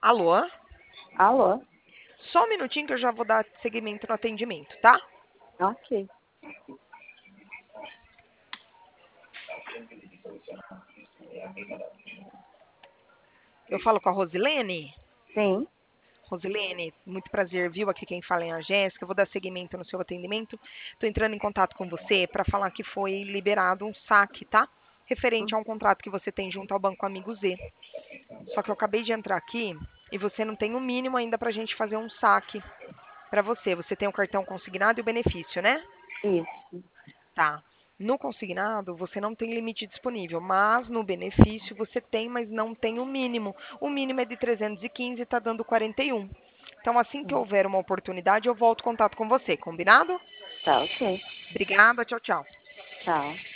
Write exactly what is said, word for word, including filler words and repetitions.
Alô? Alô? Só um minutinho que eu já vou dar seguimento no atendimento, tá? Ok. Eu falo com a Rosilene? Sim. Rosilene, muito prazer, viu? Aqui quem fala é a Jéssica. Eu vou dar seguimento no seu atendimento. Estou entrando em contato com você para falar que foi liberado um saque, tá? Referente a um contrato que você tem junto ao Banco Amigo Z. Só que eu acabei de entrar aqui e você não tem o mínimo ainda para a gente fazer um saque para você. Você tem o cartão consignado e o benefício, né? Isso. Tá. No consignado, você não tem limite disponível, mas no benefício você tem, mas não tem o mínimo. O mínimo é de trezentos e quinze e está dando quarenta e um. Então, assim que houver uma oportunidade, eu volto em contato com você, combinado? Tá, ok. Obrigada, tchau, tchau. Tchau.